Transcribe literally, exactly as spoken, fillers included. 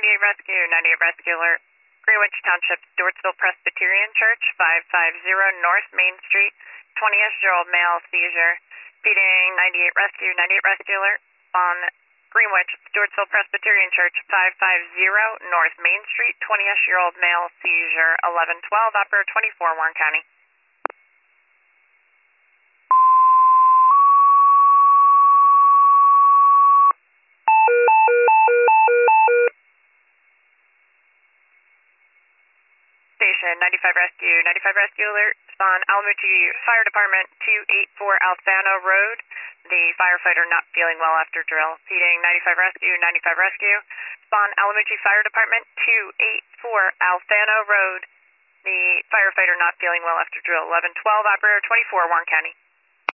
ninety-eight Rescue, ninety-eight Rescue Alert. Greenwich Township, Stewartsville Presbyterian Church, five five zero North Main Street, twenty-year-old male seizure. Feeding ninety-eight Rescue, ninety-eight Rescue Alert. On Greenwich, Stewartsville Presbyterian Church, five five zero North Main Street, twenty-year-old male seizure, eleven twelve, Operator twenty-four, Warren County. Station ninety-five Rescue, ninety-five Rescue Alert. On Alamucci Fire Department, two eighty-four Alfano Road. The firefighter not feeling well after drill. Feeding ninety-five Rescue, ninety-five Rescue. Spawn Alamucci Fire Department, two eighty-four Alfano Road. The firefighter not feeling well after drill. eleven twelve, Operator twenty-four, Warren County.